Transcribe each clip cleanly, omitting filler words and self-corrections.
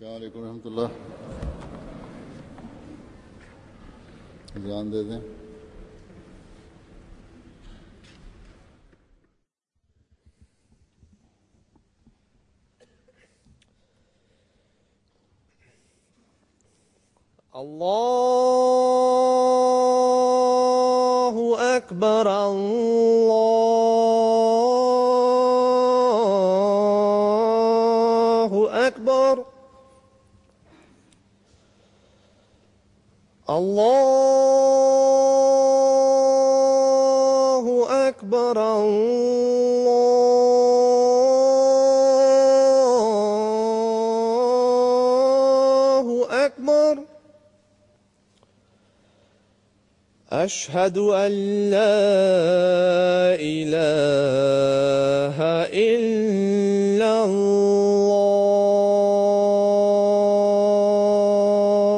السلام علیکم ورحمۃ اللہ. اذان دے دیں. الله أكبر الله أكبر الله أكبر الله أكبر. أشهد أن لا إله إلا الله.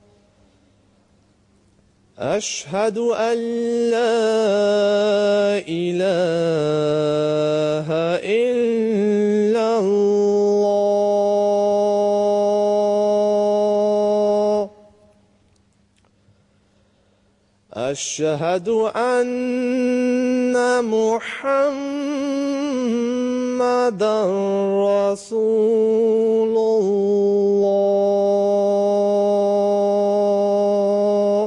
أشهد أن لا إله إلا الله. أشهد أن محمدًا رسول الله.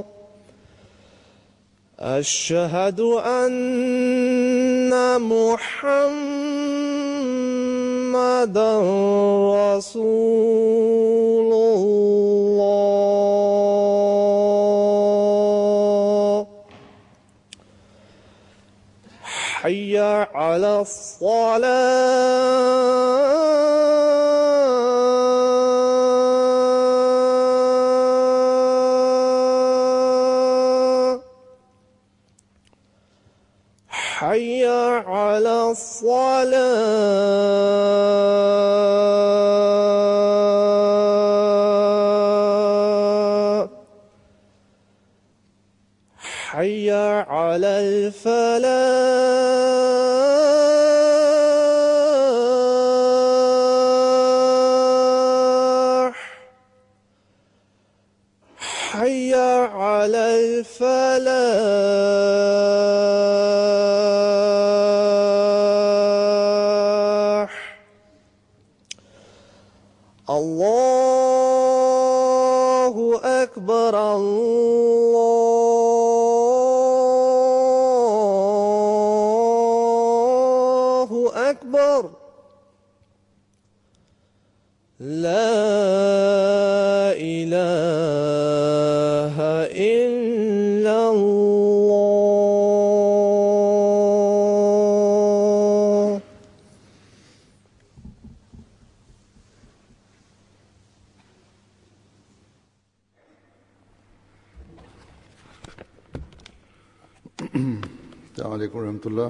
أشهد أن محمدًا رسول الله. حي على الصلاة. حي على الصلاة. حي على الفلاح. حي على الفلاح. الله أكبر الله أكبر. لا إله إلا الله. السلام علیکم ورحمۃ اللہ.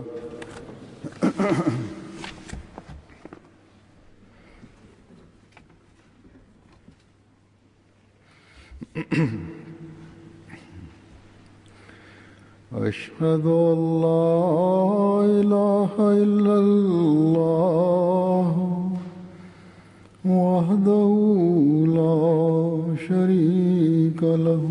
أشهد أن لا إله إلا الله وحده لا شريك له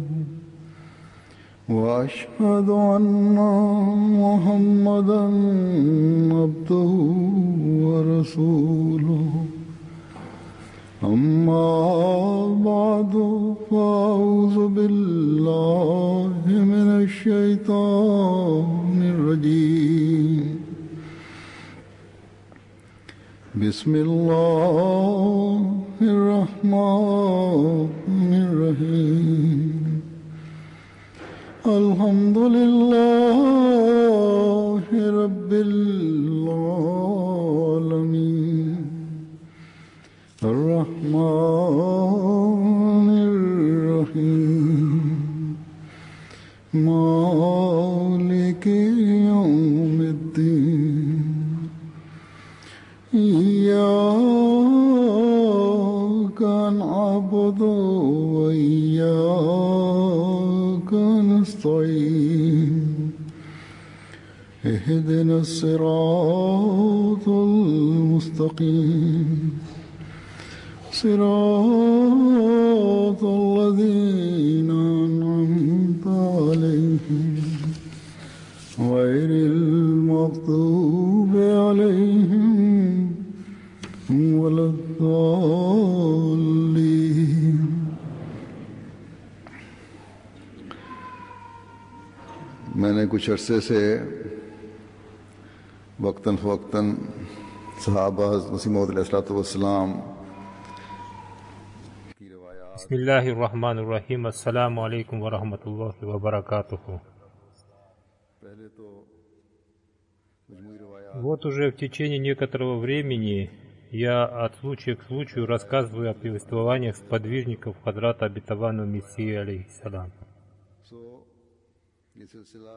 وأشهد أن محمدًا عبده ورسوله. أما بعد فأعوذ بالله من الشيطان الرجيم. بسم الله الرحمن الرحيم. الحمد لله رب العالمين. الرحمن الرحيم. مالك يوم الدين. إياك نعبد وإياك نستعين. اهدنا الصراط المستقيم. صراط الذين أنعمت عليهم غير المغضوب عليهم ولا الضالين. मैंने कुछ अरसे से वक्तन फ़वक्तन सहाबा मसीह मौद अलैहिस्सलाम की रवायात Бисмиллахир-Рахманир-Рахим. Ассаламу алейкум ва рахматуллахи ва баракатуху. पहले तो मजमूई रवायात Вот уже в течение некоторого времени я от случая к случаю рассказываю о повествованиях сподвижников Хазрата Обетованного Мессии, алейхиссалам. सो ये सिलसिला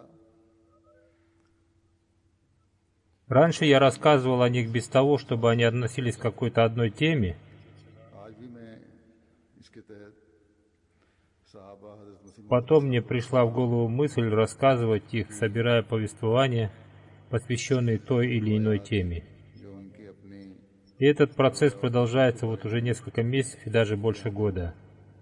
Раньше я рассказывал о них без того, чтобы они относились к какой-то одной теме. आज भी मैं इसके तहत सहाबा हज़रत मसीह Потом мне пришла в голову мысль рассказывать их, собирая повествования, посвященные той или иной теме. जो उनके अपने И этот процесс продолжается вот уже несколько месяцев и даже больше года.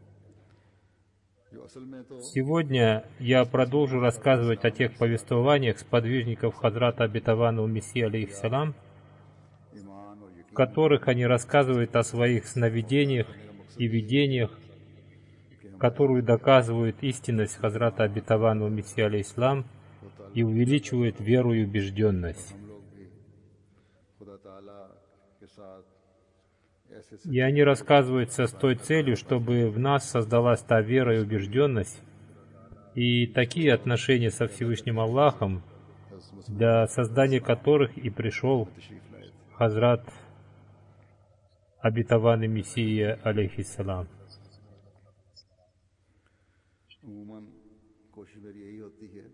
जो असल में तो Сегодня я продолжу рассказывать о тех повествованиях сподвижников Хазрата Обетованного Мессии, алейхиссалам, ईमान और в которых они рассказывают о своих сновидениях и видениях, которые доказывают истинность Хазрата Обетованного Мессии, алейхиссалам, и увеличивают веру и убежденность. हम लोग भी खुदा ताला के साथ ऐसे И они рассказываются с той целью, чтобы в нас создалась та вера и убежденность, и такие отношения со Всевышним Аллахом, для создания которых и пришел Хазрат Обетованный Мессия, алейхиссалам. अमूमन कोशिश मेरी यही होती है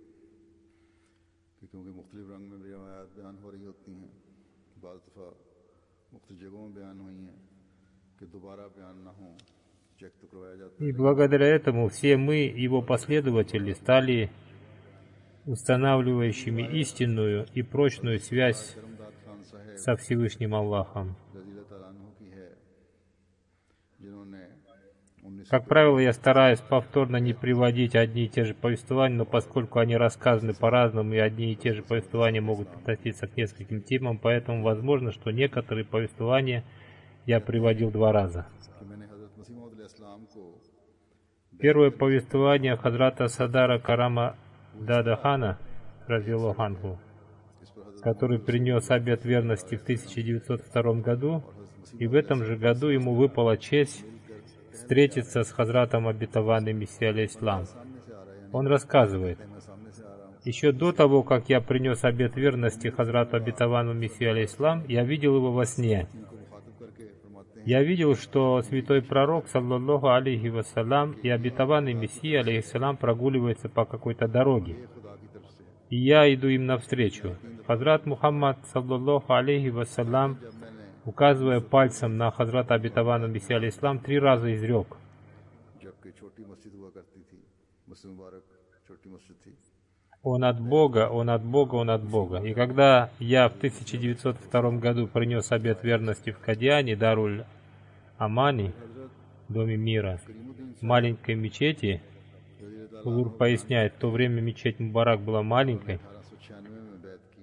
कि क्योंकि मुख्तलिफ रंग में रिवायात बयान हो रही होती हैं, बाज़ दफ़ा मुख्तलिफ जगहों में बयान हुई हैं कि दोबारा बयान ना हो, चेक तो करवाया जाता И благодаря этому все мы, его последователи, стали устанавливающими истинную и прочную связь है। रमदाद खान साहब со Всевышним Аллахом. रज़ी अल्लाह अन्हु की है, जिन्होंने 19 Как правило, я стараюсь повторно не приводить одни и те же повествования, но поскольку они рассказаны по-разному, и одни и те же повествования могут относиться к нескольким темам, поэтому возможно, что некоторые повествования я приводил два раза. कि मैंने हज़रत मसीह मौद अलैहिस्सलाम को Первое повествование Хазрата Садара Карама Дадахана, разъяллаху анху, इस पर हज़रत который принес обет верности в 1902 году, и в этом же году ему выпала честь встретиться с Хазратом Обетованным Мессией, алейхиссалам. सामने से आ रहा है, Он рассказывает: मैं सामने से आ रहा हूँ, еще до того, как я принес обет верности Хазрату Обетованному Мессии, алейхиссалам, я видел его во сне. इनको मुखातिब करके फरमाते हैं Я видел, что святой пророк, саллаллаху алейхи вассалям, и Обетованный Мессия, алейхиссалам, прогуливается по какой-то дороге. ये खुदा की तरफ से। И я иду им навстречу. Хазрат Мухаммад, саллаллаху алейхи вассалям, указывая пальцем на Хазрата Обетованного Мессии, алейхиссалам, 3 раза изрек: जबकि छोटी मस्जिद हुआ करती थी, मस्जिद मुबारक छोटी मस्जिद थी, Он от Бога, Он от Бога, Он от Бога. И когда я в 1902 году принес обет верности в Кадиане, Даруль Амани, Доме мира, в маленькой мечети, Хузур поясняет, в то время мечеть Мубарак была маленькой, 1896 में बैत की।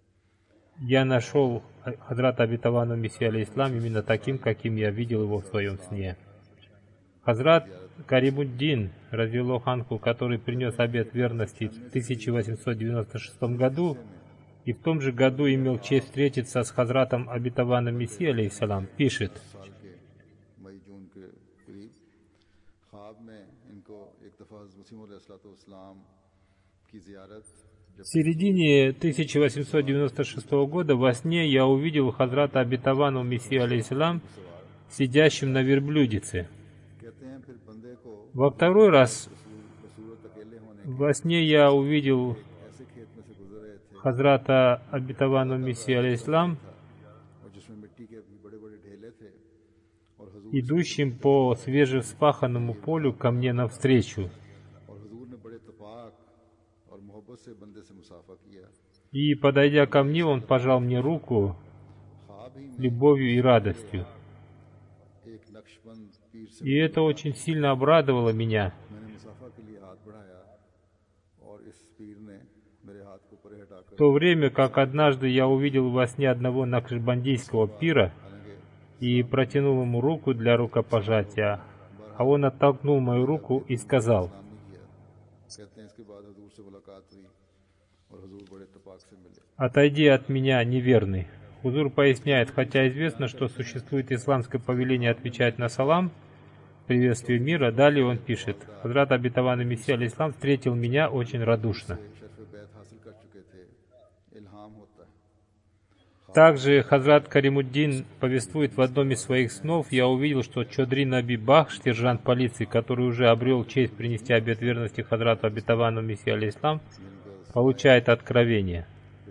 я нашел Хазрата Обетованного Мессии, алейхиссалам, именно таким, каким я видел его в своем сне. Хазрат Каримуддин, разъяллаху анху, который принес обет верности в 1896 году, и в том же году имел честь встретиться с Хазратом Обетованным Мессией, алейхиссалам, пишет: साल के मई जून के करीब ख्वाब में इनको एक दफ़ा हज़रत मसीह मौद अलैहिस्सलाम की ज़ियारत в середине 1896 года во сне я увидел Хазрата Обетованного Мессию, алейхиссалам, сидящим на верблюдице. कहते हैं फिर बंदे को Во второй раз बसूरत अकेले होने во сне я увидел ऐसे खेत में से गुजर रहे थे Хазрата Обетованного Мессию, алейхиссалам, और जिसमें मिट्टी के भी बड़े बड़े ढेले थे और हुजूर идущим по свежевспаханному полю ко мне навстречу. और हुजूर ने बड़े तफाक और मोहब्बत से बंदे से मुसाफा किया। И, подойдя ко мне, он пожал мне руку ख्वाब ही с любовью и радостью. एक नक्श नक्शबंद पीर से И это очень сильно обрадовало меня. मैंने मुसाफा के लिए हाथ बढ़ाया और इस पीर ने मेरे हाथ को परे हटाकर В то время как однажды я увидел во сне одного накшбандийского пира и протянул ему руку для рукопожатия, а он оттолкнул мою руку и сказал: कहते हैं इसके बाद हुजूर से मुलाकात हुई और हुजूर बड़े इत्तेफाक से मिले। «Отойди от меня, неверный». Хузур поясняет, хотя известно, что существует исламское повеление отвечать на салам, приветствие мира, далее он пишет: «Хазрат обетованный Мессия алейхиссалам встретил меня очень радушно». शर्फ बैत हासिल कर चुके थे, इल्हाम होता है। Также Хазрат Каримуддин повествует: в одном из своих снов я увидел, что Чодри Наби Бахш, сержант полиции, который уже обрел честь принести обет верности Хазрату обетованному Мессии алейхиссалам, получает откровение.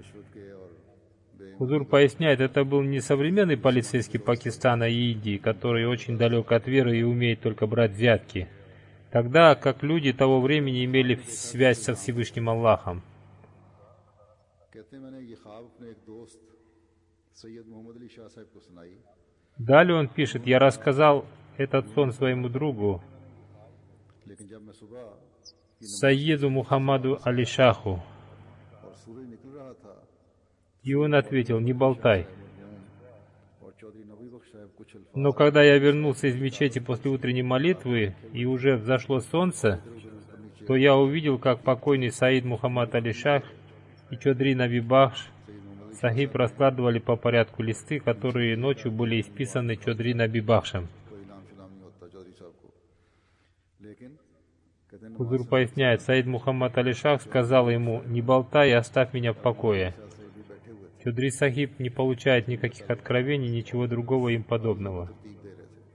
Хузур поясняет, это был не современный полицейский Пакистана и Индии, который очень далек от веры и умеет только брать взятки, тогда как люди того времени имели связь со Всевышним Аллахом. कहते हैं मैंने ये ख्वाब अपने एक दोस्त सैयद मोहम्मद अली शाह साहब को सुनाई। Далее он пишет: я рассказал этот сон своему другу, लेकिन जब मैं सुबह Саиду Мухаммаду Али Шаху, और सूरज निकल रहा था и он ответил: не болтай. और चौधरी नबी बख्श साहब कुछ अल्फाज Но когда я вернулся из мечети после утренней молитвы и уже взошло солнце, то я увидел, как покойный Саид Мухаммад Али Шах и Чодри Наби Бахш Сахиб раскладывали по порядку листы, которые ночью были исписаны Чодри Наби Бахшем. कोई इनाम शिनाम नहीं होता चौधरी साहब को, लेकिन कहते हैं Хузур поясняет, Саид Мухаммад Али Шах сказал ему: не болтай и оставь меня в покое. Чодри Сахиб не получает никаких откровений, ничего другого им подобного. तीक दे रहे थे।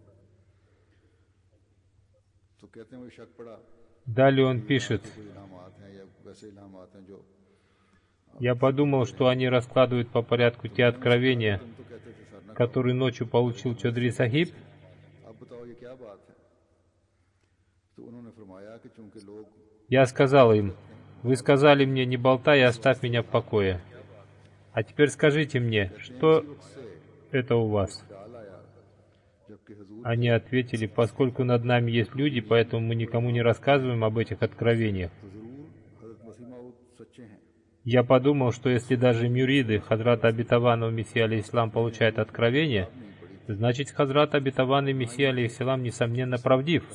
तो कहते हैं वो शक पड़ा Далее он пишет: कोई इनामात हैं या वैसे इनामात हैं जो я подумал, что они раскладывают по порядку те откровения, तुम तो कहते थे सर ना, которые ночью получил Чодри Сахиб. अब बताओ ये क्या बात है। तो उन्होंने फरमाया कि चूंकि लोग Я сказал им: вы сказали мне, не болтай и оставь меня в покое. А теперь скажите мне, что это у вас? डाल आया, जबकि हुजूर Они ответили: поскольку над нами есть люди, поэтому мы никому не рассказываем об этих откровениях. तो जरूर हजरत मसीह मौद सच्चे हैं। Я подумал, что если даже мюриды Хазрата обетованного Мессии алейхиссалам получают откровение, значит Хазрат обетованный Мессия алейхиссалам несомненно правдив.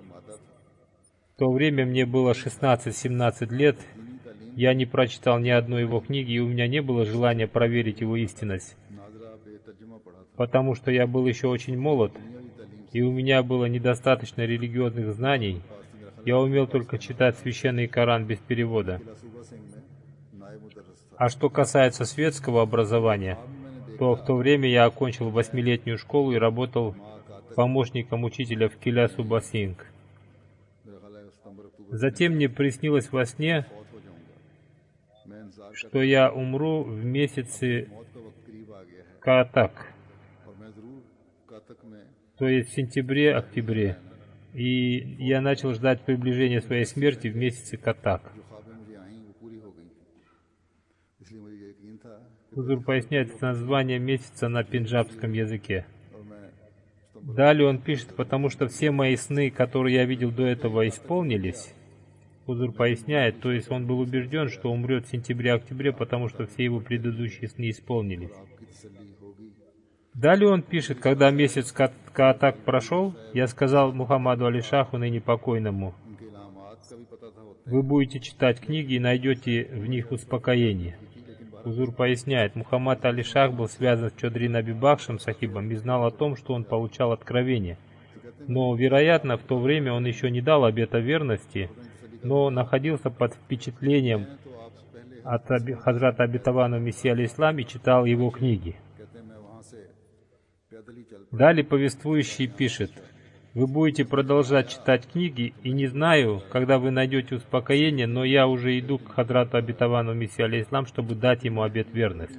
В то время мне было 16-17 лет, я не прочитал ни одной его книги, и у меня не было желания проверить его истинность, नाजरा बेतर्जुमा पढ़ा था, потому что я был еще очень молод, и у меня было недостаточно религиозных знаний. Я умел только читать священный Коран без перевода. सूबा सिंह में नायब मुदर्रिस था। А что касается светского образования, то в то время я окончил 8-летнюю школу и работал помощником учителя в Киля Субасинг. मेरा ख्याल है सितंबर अक्टूबर Затем мне приснилось во сне, बहुत हो जाऊंगा। मैं इंतजार कर что я умру в месяце मौत का वक्त करीब आ गया है Каатак, और मैं जरूर कातक में то есть в сентябре-октябре. И я начал ждать приближения своей смерти в месяце Катак. जो ख्वाबें मुझे आई वो पूरी हो गई थी, इसलिए मुझे यकीन था कि Хузур поясняет это название месяца на пенджабском языке. और मैं Далее он пишет: потому что все мои сны, которые я видел до этого, исполнились. Хузур поясняет, то есть он был убежден, что умрет в сентябре-октябре, потому что все его предыдущие сны исполнились. आपकी तसल्ली होगी। Далее он пишет: когда месяц Каатак прошел, я сказал Мухаммаду Али Шаху, ныне покойному: उनके इलामात का भी पता था होता вы будете читать книги и найдете в них успокоение. Хузур поясняет, Мухаммад Али Шах был связан с Чодри Наби Бахшем Сахибом и знал о том, что он получал откровение. Но, вероятно, в то время он еще не дал обета верности, но находился под впечатлением от Хазрата обетованного Мессии алейхиссалам и читал его книги. कहते हैं मैं वहां से पैदल ही चल Далее повествующий пишет: вы будете продолжать читать книги, и не знаю, когда вы найдете успокоение, но я уже иду к Хазрату обетованному Мессии алейхиссалам, чтобы дать ему обет верности.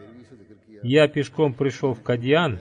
Я пешком пришел в Кадьян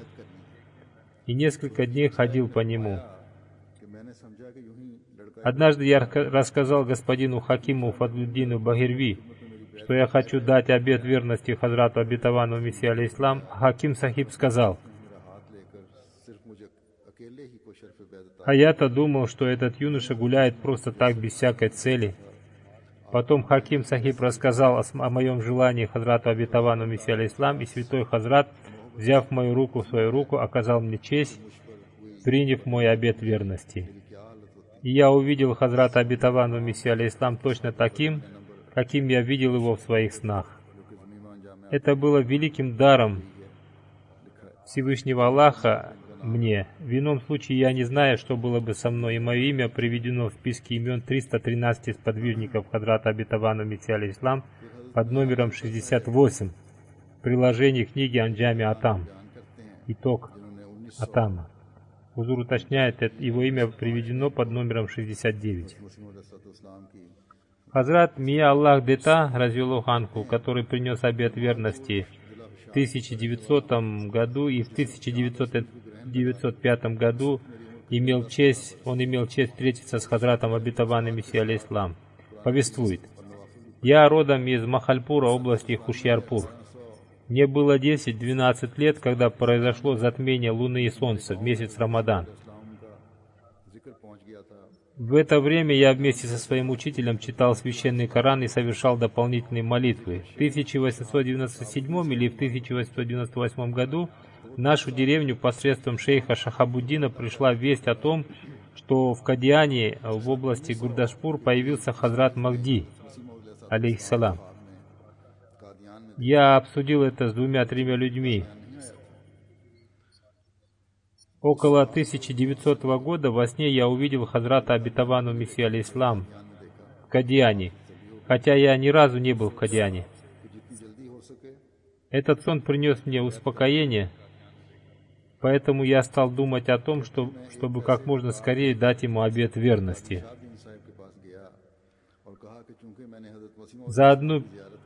и несколько дней ходил по нему. कि मैंने समझा कि यूं ही लड़का Однажды я рассказал господину Хакиму Фадлуддину Багирви, что я хочу дать обет верности Хазрату обетованному Мессии алейхиссалам. Хаким Сахиб сказал: मेरा हाथ लेकर सिर्फ मुझे अकेले ही को А я-то думал, что этот юноша гуляет просто так, без всякой цели. Потом Хаким Сахиб рассказал о моем желании Хазрату Обетовану Мессии алейхиссалам, и святой Хазрат, взяв мою руку в свою руку, оказал мне честь, приняв мой обет верности. И я увидел Хазрата Обетовану Мессии алейхиссалам точно таким, каким я видел его в своих снах. Это было великим даром Всевышнего Аллаха мне. В ином случае я не знаю, что было бы со мной, и мое имя приведено в списке имен 313 сподвижников Хазрата Обетовану Мессии алейхиссалам под номером 68 в приложении книги Анджами Атам. Итог Атама. Хузур уточняет, его имя приведено под номером 69. Хазрат Мия Аллах Дета, разъяллаху анху, который принес обет верности в 1900 году и в 1905 году, имел честь встретиться с Хазратом Обетованным Мессией алейхиссалам. Повествует: «Я родом из Махальпура, области Хушьярпур. Мне было 10-12 лет, когда произошло затмение Луны и Солнца в месяц Рамадан. В это время я вместе со своим учителем читал священный Коран и совершал дополнительные молитвы. В 1897 или в 1898 году в нашу деревню посредством шейха Шахабуддина пришла весть о том, что в Кадиане, в области Гурдашпур, появился Хазрат Махди, алейхиссалам. Я обсудил это с 2-3 людьми. Около 1900 года во сне я увидел Хазрата Обетовану Мессию алейхиссалам в Кадиане, хотя я ни разу не был в Кадиане. Этот сон принес мне успокоение, поэтому я стал думать о том, чтобы как можно скорее дать ему обет верности. За одну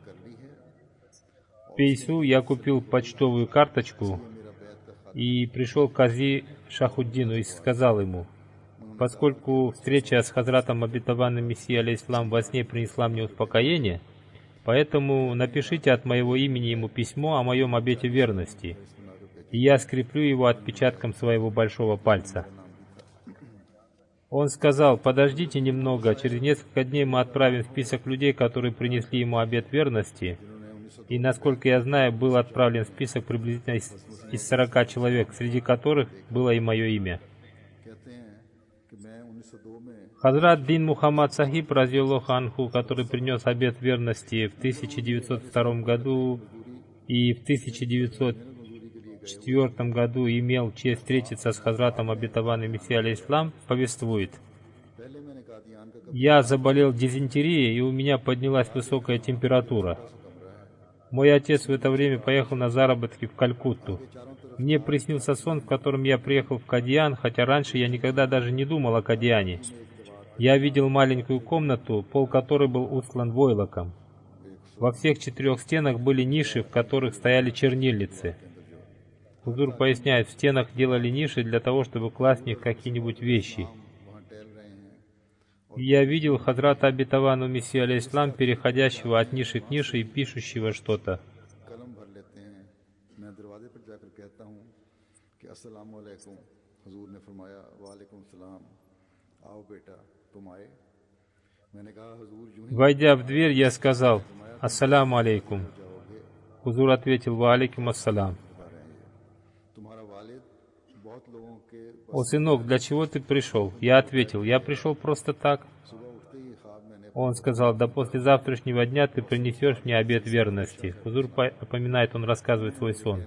пейсу я купил почтовую карточку и пришел к Кази Шахуддину и сказал ему: поскольку встреча с Хазратом Обетованным Мессией алейхиссалам во сне принесла мне успокоение, поэтому напишите от моего имени ему письмо о моем обете верности, и я скреплю его отпечатком своего большого пальца. Он сказал: подождите немного, через несколько дней мы отправим список людей, которые принесли ему обет верности. И, насколько я знаю, был отправлен список приблизительно из 40 человек, среди которых было и мое имя. Хазрат Дин Мухаммад Сахиб, разъяллаху анху, который принес обет верности в 1902 году и в 1904 году имел честь встретиться с Хазратом Обетованным Мессией алейхиссалам, повествует: «Я заболел дизентерией, и у меня поднялась высокая температура. Мой отец в это время поехал на заработки в Калькутту. Мне приснился сон, в котором я приехал в Кадиан, хотя раньше я никогда даже не думал о Кадиане. Я видел маленькую комнату, пол которой был устлан войлоком. Во всех 4 стенах были ниши, в которых стояли чернильницы. Хузур поясняет, в стенах делали ниши для того, чтобы класть в них какие-нибудь вещи. Я видел Хазрата Обетовану Мессию алейхиссалам, переходящего от ниши к нише и пишущего что-то. Войдя в дверь, я сказал: «Ассаляму алейкум». Хузур ответил: «Ва алейкум ассалям». «О, сынок, для чего ты пришел?» Я ответил: «Я пришел просто так». Он сказал: «Да после завтрашнего дня ты принесешь мне обет верности». Хузур упоминает, он рассказывает свой сон.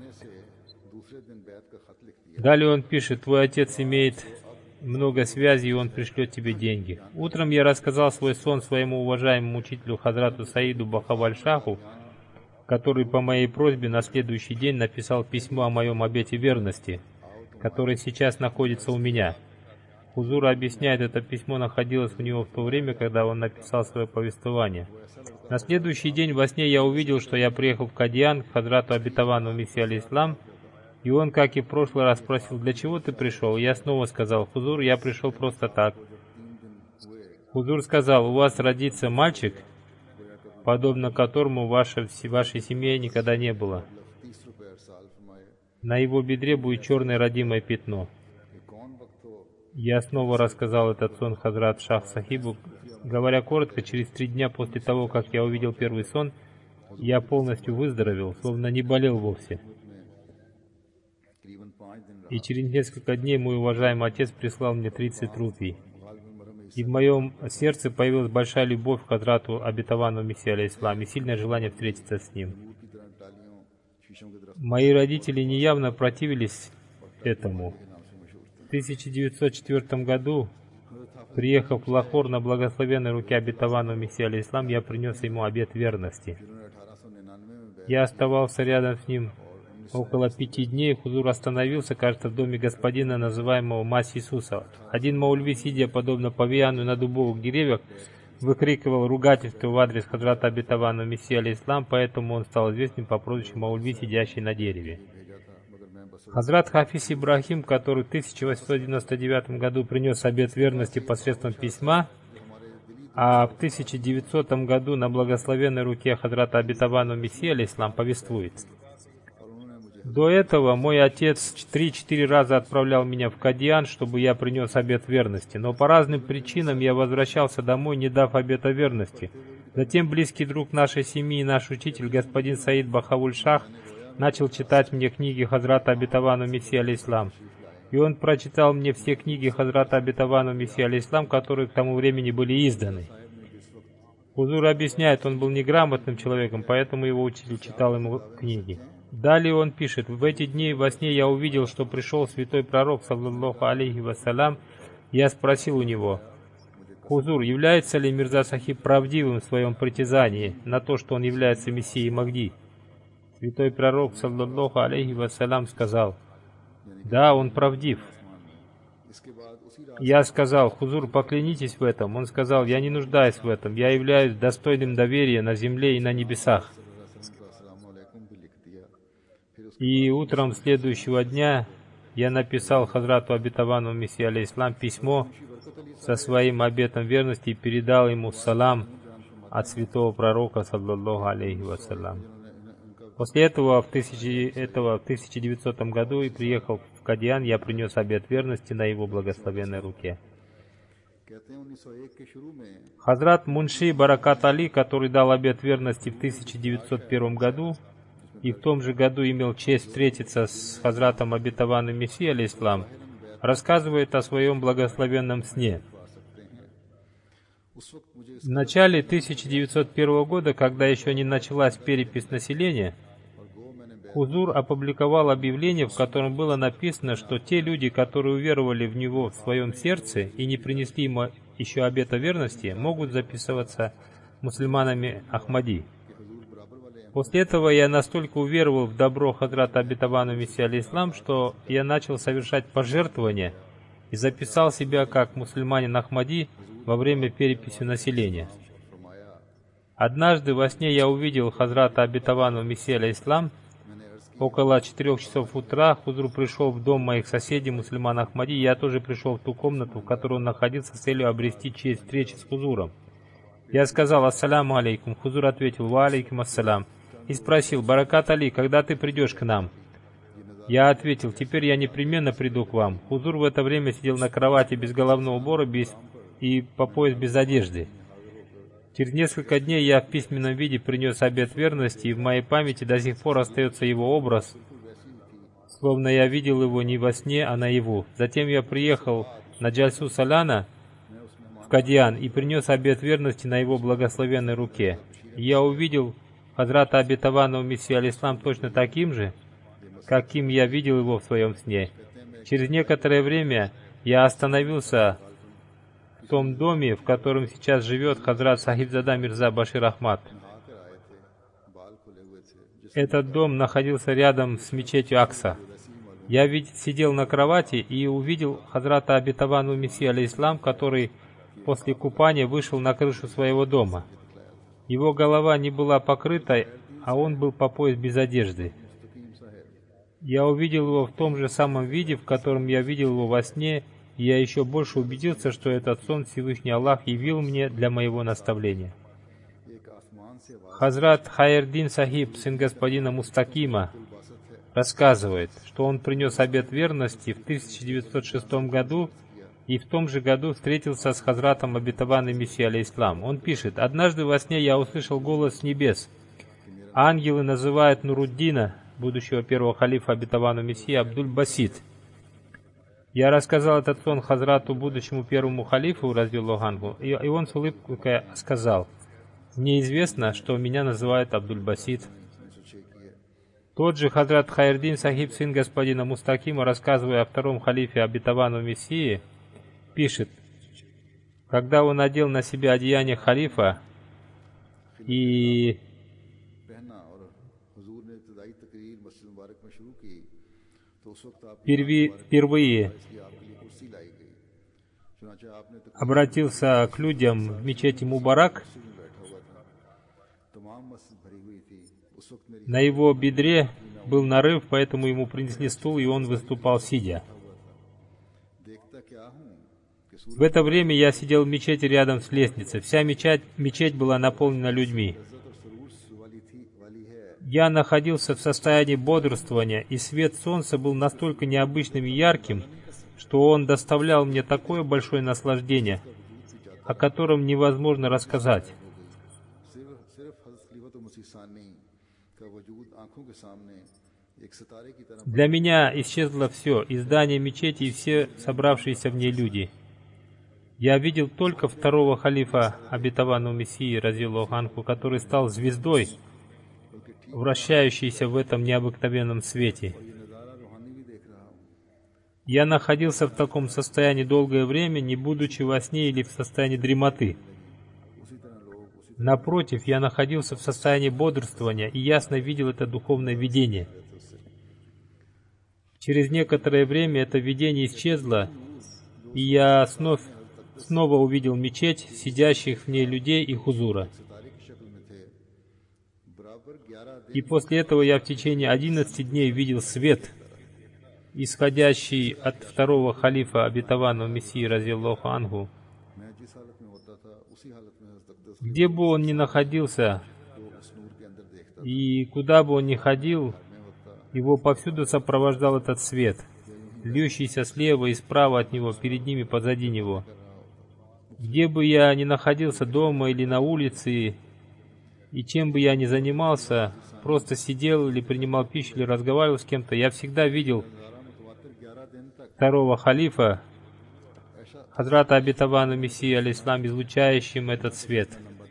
Далее он пишет: «Твой отец имеет много связей, и он пришлет тебе деньги». Утром я рассказал свой сон своему уважаемому учителю Хазрату Саиду Бахаваль-Шаху, который по моей просьбе на следующий день написал письмо о моем обете верности, который сейчас находится у меня. Хузур объясняет, это письмо находилось у него в то время, когда он написал свое повествование. На следующий день во сне я увидел, что я приехал в Кадиан к Хазрату Обетованному Мессии алейхиссалам, и он, как и в прошлый раз, спросил: «Для чего ты пришел?» Я снова сказал: «Хузур, я пришел просто так». Хузур сказал: «У вас родится мальчик, подобно которому в вашей семье никогда не было. На его бедре будет черное родимое пятно». Я снова рассказал этот сон Хазрат Шах Сахибу. Говоря коротко, через 3 дня после того, как я увидел первый сон, я полностью выздоровел, словно не болел вовсе. И через несколько дней мой уважаемый отец прислал мне 30 рупий. И в моем сердце появилась большая любовь к Хазрату обетованному Мессии алейхиссалам и сильное желание встретиться с ним. Мои родители неявно противились этому. В 1904 году, приехав в Лахор на благословенной руке обетованного Мессии алейхиссалам, я принес ему обет верности. Я оставался рядом с ним около 5 дней. Хузур остановился, кажется, в доме господина, называемого Мать Иисуса. Один маульви, сидя подобно павиану на дубовых деревьях, выкрикивал ругательство в адрес Хазрата обетованного Мессии алейхиссалам, поэтому он стал известным по прозвищу маульви, сидящий на дереве. Хазрат Хафиз Ибрахим, который в 1899 году принес обет верности посредством письма, а в 1900 году на благословенной руке Хазрата обетованного Мессии алейхиссалам повествует: до этого мой отец 3-4 раза отправлял меня в Кадьян, чтобы я принес обет верности, но по разным причинам я возвращался домой, не дав обета верности. Затем близкий друг нашей семьи и наш учитель, господин Саид Бахауль-Шах, начал читать мне книги Хазрата обетованного Мессии алейхиссалам. И он прочитал мне все книги Хазрата обетованного Мессии алейхиссалам, которые к тому времени были изданы. Хузур объясняет, он был неграмотным человеком, поэтому его учитель читал ему книги. Далее он пишет: в эти дни во сне я увидел, что пришел святой пророк, саллаллаху алейхи вассалям. Я спросил у него: Хузур, является ли Мирза Сахиб правдивым в своем притязании на то, что он является Мессией Махди? Святой пророк, саллаллаху алейхи вассалям, сказал: да, он правдив. Я сказал: Хузур, поклянитесь в этом. Он сказал: я не нуждаюсь в этом, я являюсь достойным доверия на земле и на небесах. И утром следующего дня я написал Хазрату обетованному Мессии алейхиссалам письмо со своим обетом верности и передал ему салам от святого пророка, саллаллаху алейхи вассалям. После этого в 1900 году и приехал в Кадьян, я принес обет верности на его благословенной руке. Хазрат Мунши Баракат Али, который дал обет верности в 1901 году, и в том же году имел честь встретиться с Хазратом обетованным Мессией алейхиссалам, рассказывает о своем благословенном сне. В начале 1901 года, когда еще не началась перепись населения, Хузур опубликовал объявление, в котором было написано, что те люди, которые уверовали в него в своем сердце и не принесли ему еще обета верности, могут записываться мусульманами Ахмади. После этого я настолько уверовал в добро Хазрата обетованного Мессии алейхиссалам, что я начал совершать пожертвования и записал себя как мусульманин Ахмади во время переписи населения. Однажды во сне я увидел Хазрата обетованного Мессии алейхиссалам. Около 4 часов утра Хузур пришел в дом моих соседей, мусульман Ахмади, и я тоже пришел в ту комнату, в которой он находился, с целью обрести честь встречи с Хузуром. Я сказал: ассаляму алейкум. Хузур ответил: ва алейкум ассалям. И спросил: Баракат Али, когда ты придешь к нам? Я ответил: теперь я непременно приду к вам. Хузур в это время сидел на кровати без головного убора и по пояс без одежды. Через несколько дней я в письменном виде принес обет верности, и в моей памяти до сих пор остается его образ, словно я видел его не во сне, а наяву. Затем я приехал на Джальсу Саляна в Кадьян и принес обет верности на его благословенной руке. И я увидел Хазрата обетованного Мессии алейхиссалам точно таким же, каким я видел его в своем сне. Через некоторое время я остановился в том доме, в котором сейчас живет Хазрат Сахибзада Мирза Башир Ахмад. Этот дом находился рядом с мечетью Акса. Я сидел на кровати и увидел Хазрата обетованного Мессии алейхиссалам, который после купания вышел на крышу своего дома. Его голова не была покрыта, а он был по пояс без одежды. Я увидел его в том же самом виде, в котором я видел его во сне, и я еще больше убедился, что этот сон Всевышний Аллах явил мне для моего наставления. Хазрат Хайердин Сахиб, сын господина Мустакима, рассказывает, что он принес обет верности в 1906 году и в том же году встретился с Хазратом обетованным Мессией алейхиссалам. Он пишет: «Однажды во сне я услышал голос с небес. Ангелы называют Нуруддина, будущего первого халифа обетованного Мессии, Абдуль-Басид. Я рассказал этот сон Хазрату, будущему первому халифу, разъяллаху анху, и он с улыбкой сказал: мне известно, что меня называют Абдуль-Басид». Тот же Хазрат Хайрдин Сахиб, сын господина Мустакима, рассказывая о втором халифе обетованного Мессии, пишет: когда он надел на себя одеяние халифа и впервые обратился к людям в мечети Мубарак, на его бедре был нарыв, поэтому ему принесли стул, и он выступал сидя. В это время я сидел в мечети рядом с лестницей. Вся мечеть была наполнена людьми. Я находился в состоянии бодрствования, и свет солнца был настолько необычным и ярким, что он доставлял мне такое большое наслаждение, о котором невозможно рассказать. Для меня исчезло все, и здание мечети, и все собравшиеся в ней люди. Я видел только второго халифа обетованного Мессии, разъяллаху анху, который стал звездой, вращающейся в этом необыкновенном свете. Я находился в таком состоянии долгое время, не будучи во сне или в состоянии дремоты. Напротив, я находился в состоянии бодрствования и ясно видел это духовное видение. Через некоторое время это видение исчезло, и я снова увидел мечеть, сидящих в ней людей и хузура. И после этого я в течение 11 дней видел свет, исходящий от второго халифа обетованного Мессии, разъяллаху анху. Где бы он ни находился и куда бы он ни ходил, его повсюду сопровождал этот свет, льющийся слева и справа от него, перед ним и позади него. Где бы я ни находился, дома или на улице, и чем бы я ни занимался, просто сидел или принимал пищу или разговаривал с кем-то, я всегда видел второго халифа, Хазрата обетованного Мессии, алейхиссалам, излучающим этот свет.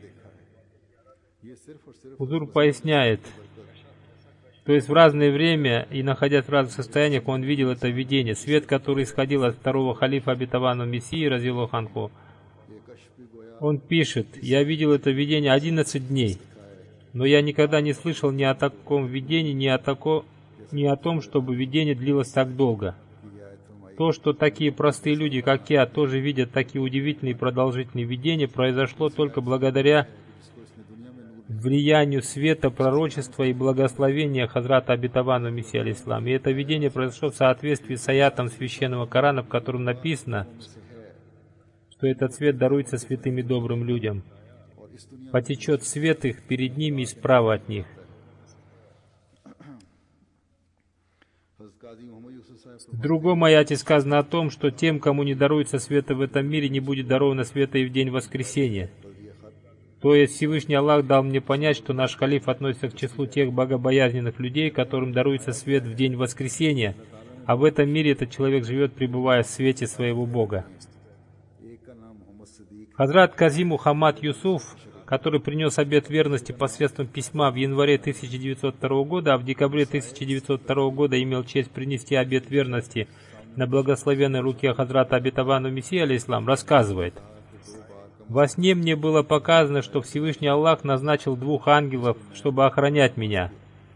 Хузур поясняет, то есть в разное время и находясь в разных состояниях, он видел это видение, свет, который исходил от второго халифа обетованного Мессии, разъяллаху анху. Он пишет: я видел это видение 11 дней, но я никогда не слышал ни о таком видении, ни о том, чтобы видение длилось так долго. То, что такие простые люди, как я, тоже видят такие удивительные и продолжительные видения, произошло только благодаря влиянию света, пророчества и благословения Хазрата обетованного Мессии, алейхиссалам. И это видение произошло в соответствии с аятом Священного Корана, в котором написано, что этот свет даруется святым и добрым людям. Потечет свет их перед ними и справа от них. В другом аяте сказано о том, что тем, кому не даруется света в этом мире, не будет даровано света и в день воскресения. То есть Всевышний Аллах дал мне понять, что наш халиф относится к числу тех богобоязненных людей, которым даруется свет в день воскресения, а в этом мире этот человек живет, пребывая в свете своего Бога. Хазрат Кази Мухаммад Юсуф, который принес обет верности посредством письма в январе 1902 года, а в декабре 1902 года имел честь принести обет верности на благословенной руке Хазрата обетованного Мессии, алейхиссалам, рассказывает: «Во сне мне было показано, что Всевышний Аллах назначил 2 ангелов, чтобы охранять меня.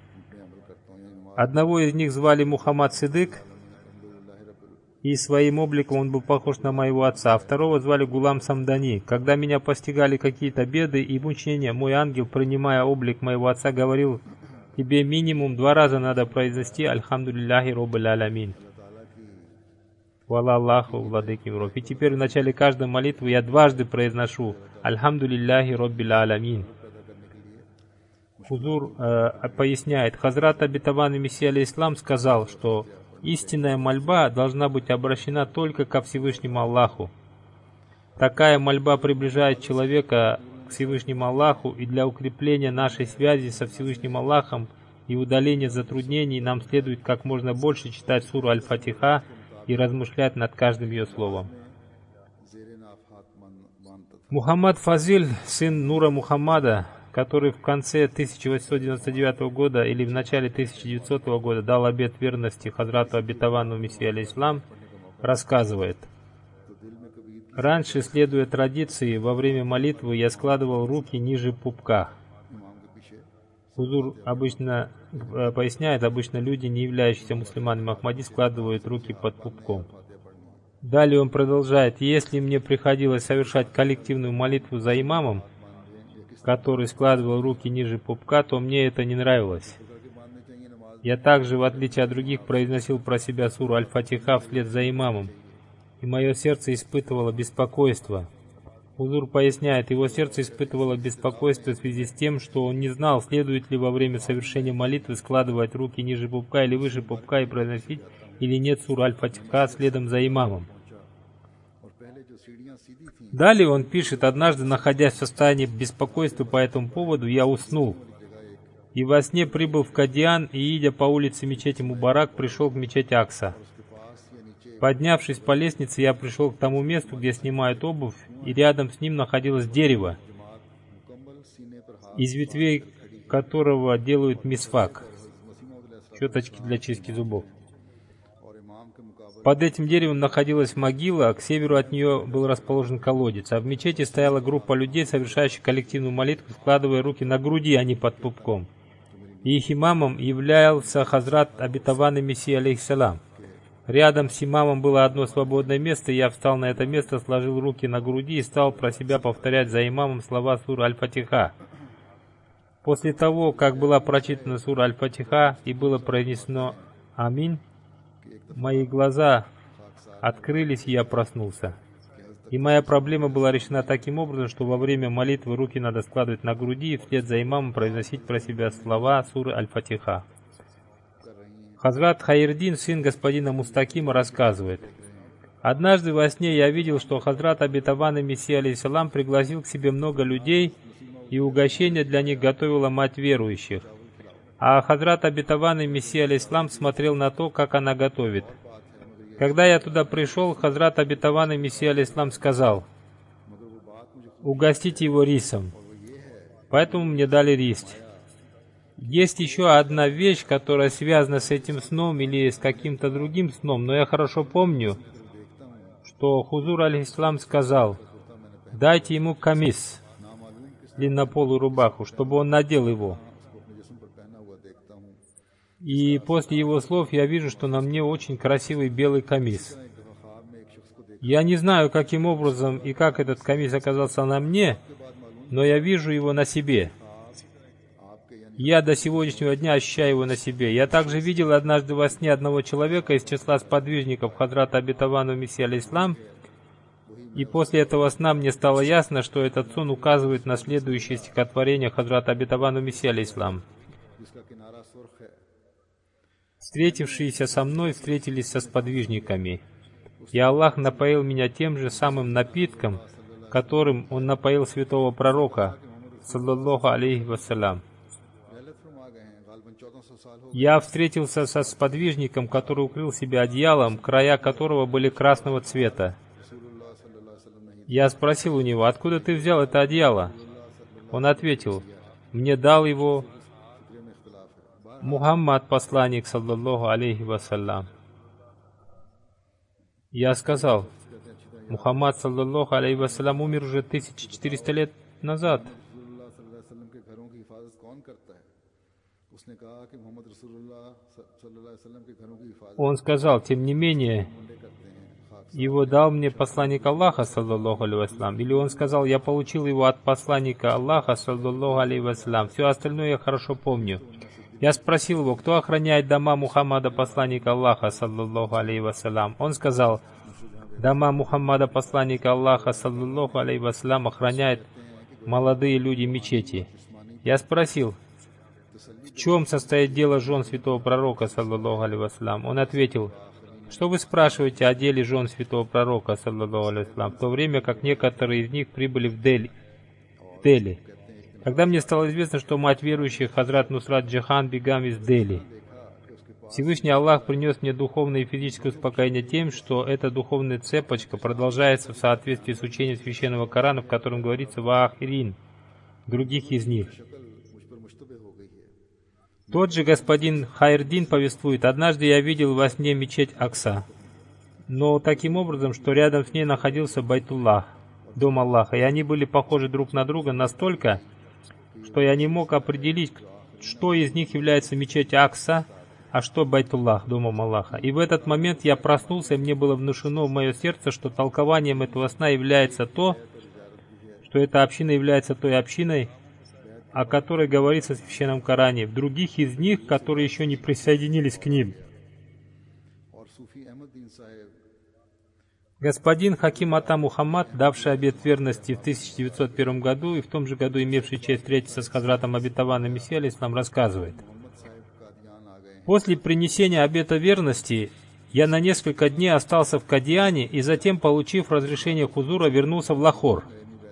Одного из них звали Мухаммад Сиддык, и своим обликом он был похож на моего отца, а второго звали Гулам Самдани. Когда меня постигали какие-то беды и мучения, мой ангел, принимая облик моего отца, говорил: тебе минимум 2 раза надо произнести «Альхамдулиллахи Роббил Алямин». Валаллаху владыки миров. И теперь в начале каждой молитвы я дважды произношу «Альхамдулиллахи Роббил Алямин». Хузур поясняет, Хазрат Обетованный Мессия алейхиссалам сказал, что истинная мольба должна быть обращена только ко Всевышнему Аллаху. Такая мольба приближает человека к Всевышнему Аллаху, и для укрепления нашей связи со Всевышним Аллахом и удаления затруднений нам следует как можно больше читать суру Аль-Фатиха и размышлять над каждым ее словом. Мухаммад Фазиль, сын Нура Мухаммада, который в конце 1899 года или в начале 1900 года дал обет верности Хазрату Обетованному Мессии алейхиссалам, рассказывает: раньше, следуя традиции, во время молитвы я складывал руки ниже пупка. Хузур обычно поясняет, обычно люди, не являющиеся мусульманами Ахмади, складывают руки под пупком. Далее он продолжает: если мне приходилось совершать коллективную молитву за имамом, который складывал руки ниже пупка, то мне это не нравилось. Я также, в отличие от других, произносил про себя суру Аль-Фатиха вслед за имамом, и мое сердце испытывало беспокойство. Хузур поясняет, его сердце испытывало беспокойство в связи с тем, что он не знал, следует ли во время совершения молитвы складывать руки ниже пупка или выше пупка и произносить или нет суру Аль-Фатиха следом за имамом. Далее он пишет: однажды, находясь в состоянии беспокойства по этому поводу, я уснул. И во сне прибыл в Кадиан и, идя по улице мечети Мубарак, пришел к мечети Акса. Поднявшись по лестнице, я пришел к тому месту, где снимают обувь, и рядом с ним находилось дерево, из ветвей которого делают мисвак, щеточки для чистки зубов. Под этим деревом находилась могила, а к северу от нее был расположен колодец, а в мечети стояла группа людей, совершающих коллективную молитву, складывая руки на груди, а не под пупком. И их имамом являлся Хазрат Обетованный Мессия алейхиссалам. Рядом с имамом было одно свободное место, и я встал на это место, сложил руки на груди и стал про себя повторять за имамом слова суры Аль-Фатиха. После того, как была прочитана сура Аль-Фатиха и было произнесено «Аминь», мои глаза открылись, и я проснулся. И моя проблема была решена таким образом, что во время молитвы руки надо складывать на груди и вслед за имамом произносить про себя слова суры Аль-Фатиха. Хазрат Хайрдин, сын господина Мустакима, рассказывает: однажды во сне я видел, что Хазрат Обетованный Мессия алейхиссалам пригласил к себе много людей, и угощение для них готовила мать верующих. А Хазрат Обетованный Мессия алейхиссалам смотрел на то, как она готовит. Когда я туда пришел, Хазрат Обетованный Мессия алейхиссалам сказал: угостите его рисом. Поэтому мне дали рис. Есть еще одна вещь, которая связана с этим сном или с каким-то другим сном, но я хорошо помню, что Хузур алейхиссалам сказал: дайте ему камис, длиннополую рубаху, чтобы он надел его. И после его слов я вижу, что на мне очень красивый белый камис. Я не знаю, каким образом и как этот камис оказался на мне, но я вижу его на себе. Я до сегодняшнего дня ощущаю его на себе. Я также видел однажды во сне одного человека из числа сподвижников Хазрата Обетованного Мессии алейхиссалам, и после этого сна мне стало ясно, что этот сон указывает на следующее стихотворение Хазрата Обетованного Мессии алейхиссалам. Встретившиеся со мной встретились со сподвижниками, и Аллах напоил меня тем же самым напитком, которым Он напоил святого пророка, саллаллаху алейхи вассалям. Я встретился со сподвижником, который укрыл себя одеялом, края которого были красного цвета. Я спросил у него: откуда ты взял это одеяло? Он ответил: мне дал его Мухаммад, посланник, саллаллаху алейхи вассалям. Я сказал: Мухаммад, саллаллаху алейхи вассалям, умер уже 1400 лет назад. Он сказал: тем не менее, его дал мне посланник Аллаха, саллаллаху алейхи вассалям. Или он сказал: я получил его от посланника Аллаха, саллаллаху алейхи вассалям. Все остальное я хорошо помню. Я спросил его: кто охраняет дома Мухаммада, посланника Аллаха, саллаллаху алейхи вассалям? Он сказал: дома Мухаммада, посланника Аллаха, саллаллаху алейхи вассалям, охраняют молодые люди мечети. Я спросил: чем состоит дело жен святого пророка, саллаллаху алейхи вассалям. Он ответил: что вы спрашиваете о деле жен святого пророка, саллаллаху алейхи вассалям, в то время как некоторые из них прибыли в Дели. Когда мне стало известно, что мать верующих Хазрат Нусрат Джахан бегам из Дели, Всевышний Аллах принес мне духовное и физическое успокоение тем, что эта духовная цепочка продолжается в соответствии с учением Священного Корана, в котором говорится «Ваахирин», других из них. Тот же господин Хайрдин повествует: однажды я видел во сне мечеть Акса, но таким образом, что рядом с ней находился Байтуллах, дом Аллаха, и они были похожи друг на друга настолько, что я не мог определить, что из них является мечеть Акса, а что Байтуллах, домом Аллаха. И в этот момент я проснулся, и мне было внушено в мое сердце, что толкованием этого сна является то, что эта община является той общиной, о которой говорится в Священном Коране, в других из них, которые еще не присоединились к ним. Господин Хаким Ата Мухаммад, давший обет верности в 1901 году и в том же году имевший честь встретиться с Хазратом обетованным Мессией алейхиссалам, рассказывает: после принесения обета верности я на несколько дней остался в Кадиане и затем, получив разрешение хузура, вернулся в Лахор.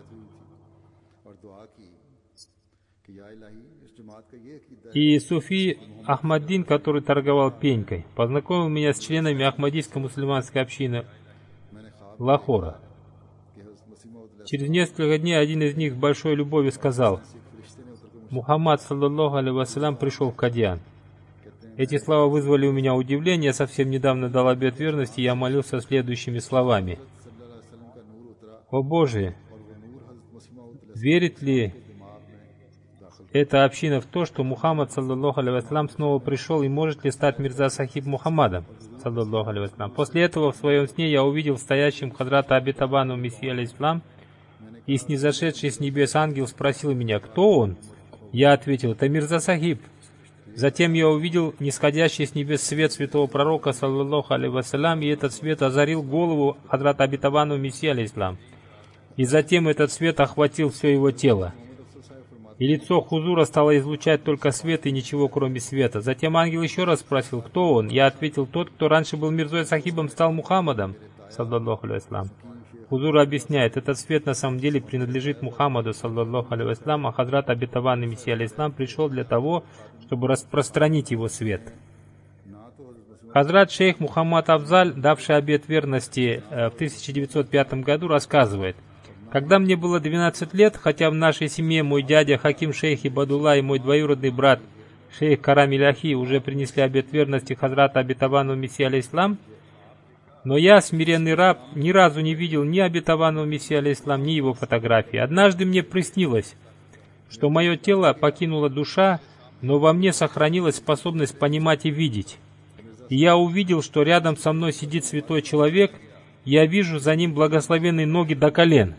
И суфи Ахмаддин, который торговал пенькой, познакомил меня с членами Ахмадийской мусульманской общины Лахора. Через несколько дней один из них с большой любовью сказал: «Мухаммад, саллаллаху алейхи вассалям, пришел в Кадиан». Эти слова вызвали у меня удивление. Я совсем недавно дал обет верности, и я молился следующими словами: «О Боже, верит ли эта община в то, что Мухаммад, саллаллаху алейхи вассалям, снова пришел, и может ли стать Мирза Сахиб Мухаммадом, саллаллаху алейхи вассалям?» После этого в своем сне я увидел стоящим Хазрата обетованного Мессии алейхиссалам, и снизошедший с небес ангел спросил меня: «Кто он?» Я ответил: «Это Мирза Сахиб». Затем я увидел нисходящий с небес свет святого пророка, саллаллаху алейхи вассалям, и этот свет озарил голову Хазрата обетованного Мессии алейхиссалам. И затем этот свет охватил все его тело. И лицо хузура стало излучать только свет и ничего кроме света. Затем ангел еще раз спросил: «Кто он?» Я ответил: «Тот, кто раньше был Мирзой Сахибом, стал Мухаммадом, саллаллаху алейхи вассалям». Хузур объясняет: этот свет на самом деле принадлежит Мухаммаду, саллаллаху алейхи вассалям, а Хазрат обетованный Мессия алейхиссалам пришел для того, чтобы распространить его свет. Хазрат шейх Мухаммад Афзаль, давший обет верности в 1905 году, рассказывает: когда мне было 12 лет, хотя в нашей семье мой дядя Хаким шейх Ибадулла и мой двоюродный брат шейх Карам Иляхи уже принесли обет верности Хазрата обетованного Мессии алейхиссалам, но я, смиренный раб, ни разу не видел ни обетованного Мессии алейхиссалам, ни его фотографии. Однажды мне приснилось, что мое тело покинула душа, но во мне сохранилась способность понимать и видеть. И я увидел, что рядом со мной сидит святой человек, я вижу за ним благословенные ноги до колен.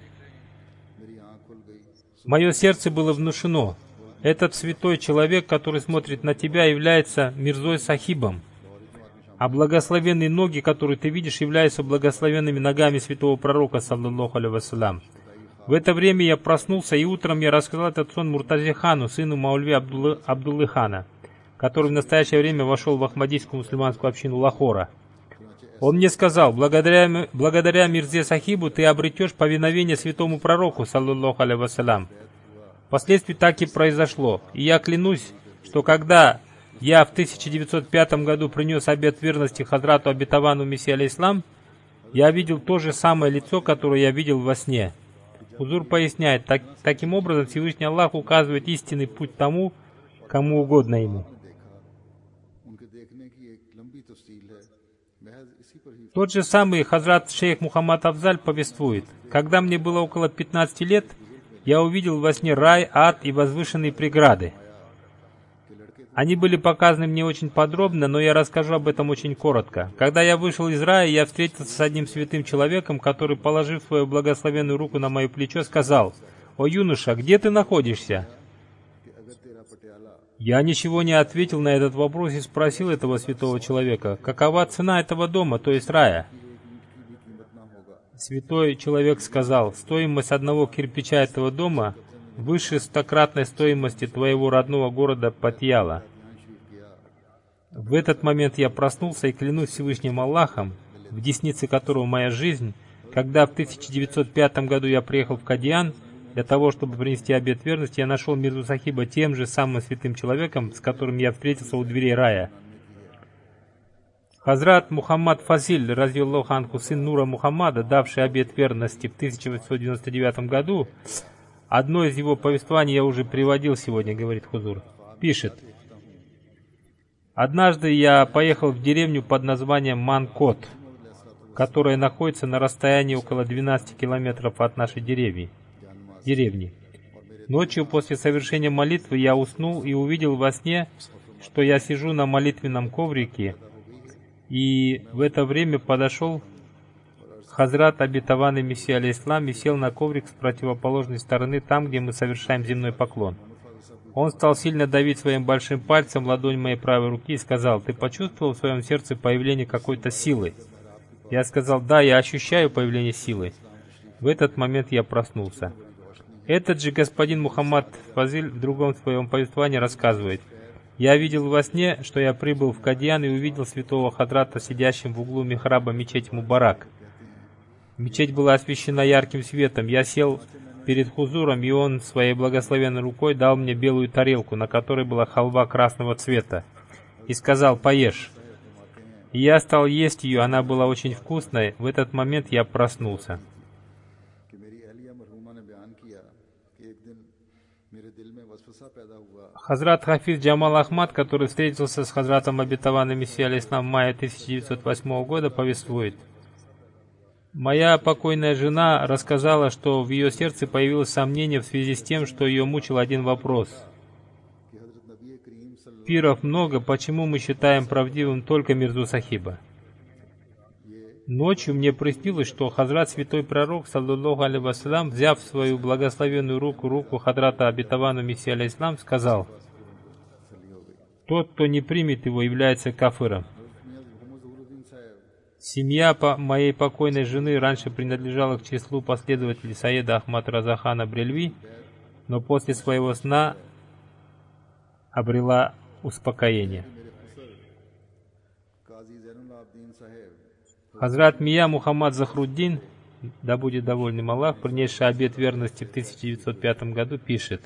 Мое сердце было внушено: этот святой человек, который смотрит на тебя, является Мирзой Сахибом, а благословенные ноги, которые ты видишь, являются благословенными ногами святого пророка, саллаллаху алейхи вассалям. В это время я проснулся, и утром я рассказал этот сон Муртазе хану, сыну Маульви Абдуллы хана, который в настоящее время вошел в Ахмадийскую мусульманскую общину Лахора. Он мне сказал: благодаря Мирзе Сахибу ты обретешь повиновение святому пророку, саллаллаху алейхи вассалям. Впоследствии так и произошло, и я клянусь, что когда я в 1905 году принес обет верности Хазрату обетованному Мессии алейхиссалам, я видел то же самое лицо, которое я видел во сне. Хузур поясняет: таким образом Всевышний Аллах указывает истинный путь тому, кому угодно ему. Тот же самый Хазрат шейх Мухаммад Афзаль повествует: когда мне было около 15 лет, я увидел во сне рай, ад и возвышенные преграды. Они были показаны мне очень подробно, но я расскажу об этом очень коротко. Когда я вышел из рая, я встретился с одним святым человеком, который, положив свою благословенную руку на мое плечо, сказал: «О юноша, где ты находишься?» Я ничего не ответил на этот вопрос и спросил этого святого человека: «Какова цена этого дома, то есть рая?» Святой человек сказал: «Стоимость одного кирпича этого дома выше 100-кратной стоимости твоего родного города Патьяла». В этот момент я проснулся и клянусь Всевышним Аллахом, в деснице которого моя жизнь, когда в 1905 году я приехал в Кадьян для того, чтобы принести обет верности, я нашел Мирзу Сахиба тем же самым святым человеком, с которым я встретился у дверей рая. Хазрат Мухаммад Фазиль, разъяллаху анху, сын Нура Мухаммада, давший обет верности в 1899 году, одно из его повествований я уже приводил сегодня, говорит Хузур, пишет: «Однажды я поехал в деревню под названием Манкот, которая находится на расстоянии около 12 километров от нашей деревни. Ночью после совершения молитвы я уснул и увидел во сне, что я сижу на молитвенном коврике, и в это время подошел Хазрат обетованный Мессия алейхиссалам и сел на коврик с противоположной стороны, там, где мы совершаем земной поклон. Он стал сильно давить своим большим пальцем ладонь моей правой руки и сказал: «Ты почувствовал в своем сердце появление какой-то силы?» Я сказал: «Да, я ощущаю появление силы». В этот момент я проснулся. Этот же господин Мухаммад Фазиль в другом своем повествовании рассказывает: «Я видел во сне, что я прибыл в Кадьян и увидел святого Хадрата, сидящим в углу михраба мечети Мубарак. Мечеть была освещена ярким светом. Я сел перед Хузуром, и он своей благословенной рукой дал мне белую тарелку, на которой была халва красного цвета, и сказал: «Поешь». И я стал есть ее, она была очень вкусной. В этот момент я проснулся». Хазрат Хафиз Джамал Ахмад, который встретился с Хазратом обетованным Мессией алейхиссалам в мае 1908 года, повествует: «Моя покойная жена рассказала, что в ее сердце появилось сомнение в связи с тем, что ее мучил один вопрос. Пиров много, почему мы считаем правдивым только Мирзу Сахиба? Ночью мне приснилось, что Хазрат Святой Пророк, саллаллаху алейхи вассалям, взяв в свою благословенную руку Хадрата обетованного Мессии алейхиссалам, сказал: «Тот, кто не примет его, является кафиром». Семья моей покойной жены раньше принадлежала к числу последователей Саеда Ахмад Разахана Брельви, но после своего сна обрела успокоение. Хазрат Мия Мухаммад Захруддин, да будет доволен Аллах, принесший обет верности в 1905 году, пишет: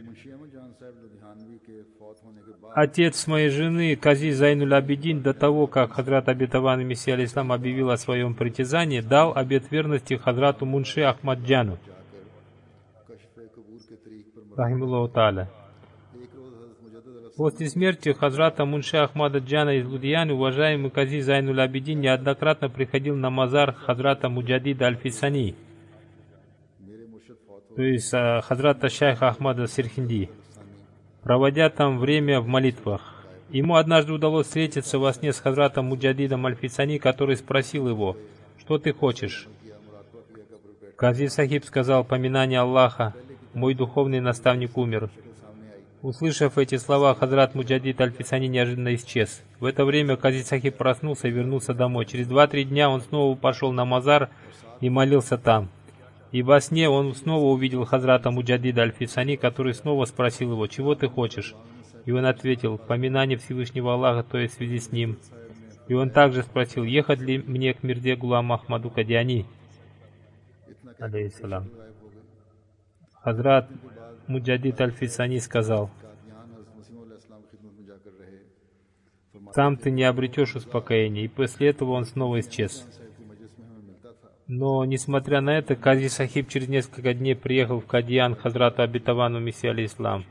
«Отец моей жены, Кази Зайнуль Абидин, до того, как Хазрат обетованный Мессия алейхиссалам объявил о своем притязании, дал обет верности Хазрату Мунши Ахмаджану, рахимуллаху тааля. После смерти Хазрата Мунши Ахмада Джана из Лудьяны уважаемый Кази Зайнуль Абидин неоднократно приходил на мазар Хазрата Муджадида Аль-Фисани, то есть Хазрата Шайха Ахмада Сирхинди, проводя там время в молитвах. Ему однажды удалось встретиться во сне с Хазратом Муджадидом Аль-Фисани, который спросил его: «Что ты хочешь?» Кази Сахиб сказал: «Поминание Аллаха, мой духовный наставник умер». Услышав эти слова, Хазрат Муджадид Аль-Фисани неожиданно исчез. В это время Кази Сахиб проснулся и вернулся домой. Через 2-3 дня он снова пошел на мазар и молился там. И во сне он снова увидел Хазрата Муджадида Аль-Фисани, который снова спросил его: «Чего ты хочешь?» И он ответил: «Поминание Всевышнего Аллаха, то есть в связи с ним». И он также спросил: «Ехать ли мне к Мирзе Гуламу Ахмаду Кадьяни, алейхиссалам?» Хазрат Муджадид Аль-Фисани сказал: «Сам ты не обретешь успокоения». И после этого он снова исчез. Но, несмотря на это, Кази Сахиб через несколько дней приехал в Кадьян к Хазрату обетованному Мессии алейхиссалам.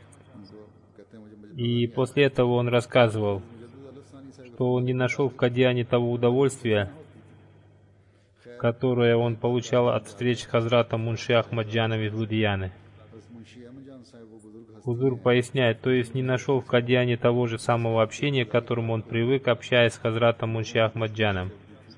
И после этого он рассказывал, что он не нашел в Кадьяне того удовольствия, которое он получал от встреч с Хазратом Мунши Ахмаджаном из Лудьяны. Хузур поясняет, то есть не нашел в Кадьяне того же самого общения, к которому он привык, общаясь с Хазратом Мунши Ахмаджаном.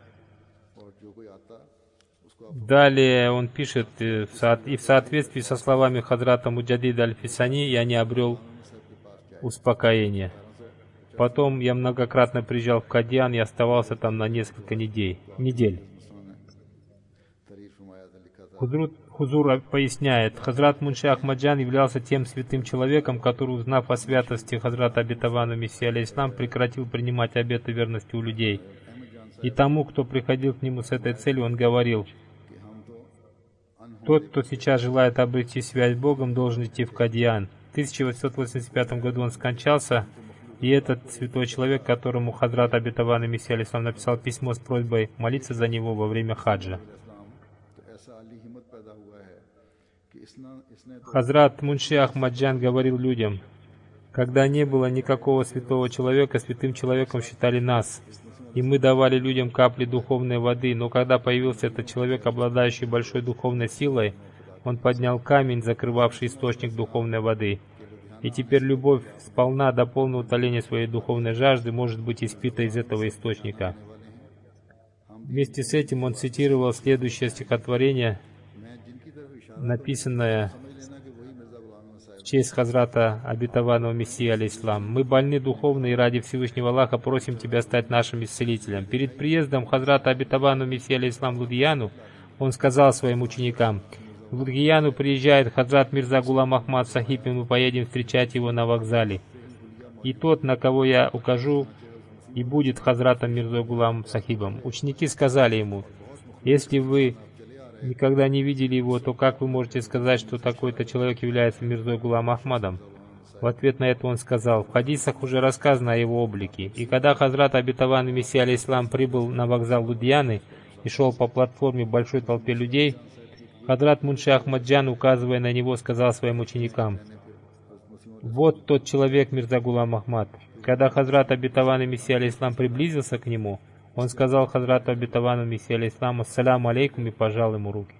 Далее он пишет: и в соответствии со словами Хазрата Муджадида Аль-Фисани я не обрел успокоения. Потом я многократно приезжал в Кадьян и оставался там на несколько недель. Хузур поясняет, Хазрат Мунши Ахмаджан являлся тем святым человеком, который, узнав о святости Хазрата Обетованного Мессии алейхиссалам, прекратил принимать обеты верности у людей. И тому, кто приходил к нему с этой целью, он говорил: тот, кто сейчас желает обрести связь с Богом, должен идти в Кадьян. В 1885 году он скончался, и этот святой человек, которому Хазрат Обетованный Мессия алейхиссалам написал письмо с просьбой молиться за него во время хаджа. Хазрат Мунши Ахмаджан говорил людям: когда не было никакого святого человека, святым человеком считали нас, и мы давали людям капли духовной воды, но когда появился этот человек, обладающий большой духовной силой, он поднял камень, закрывавший источник духовной воды. И теперь любовь сполна до полного утоления своей духовной жажды может быть испита из этого источника. Вместе с этим он цитировал следующее стихотворение, написанное в честь Хазрата Обетованного Мессии алейхиссалам. «Мы больны духовно и ради Всевышнего Аллаха просим Тебя стать нашим исцелителем». Перед приездом Хазрата Обетованного Мессии алейхиссалам в Лудхияну он сказал своим ученикам: в Лудхияну приезжает Хазрат Мирза Гулам Ахмад Сахиб, и мы поедем встречать его на вокзале. И тот, на кого я укажу, и будет Хазратом Мирзой Гулам Сахибом. Ученики сказали ему: если вы никогда не видели его, то как вы можете сказать, что такой-то человек является Мирзой Гулам Ахмадом? В ответ на это он сказал: в хадисах уже сказано о его облике. И когда Хазрат Обетованный Мессия алейхиссалам прибыл на вокзал Лудхияны и шел по платформе в большой толпе людей, Хазрат Мунши Ахмаджан, указывая на него, сказал своим ученикам: вот тот человек Мирза Гулам Ахмад. Когда Хазрат Обетованный Мессия алейхиссалам приблизился к нему, он сказал Хазрату Обетованному Мессии алейхиссалам: ассаляму алейкум, и пожал ему руки.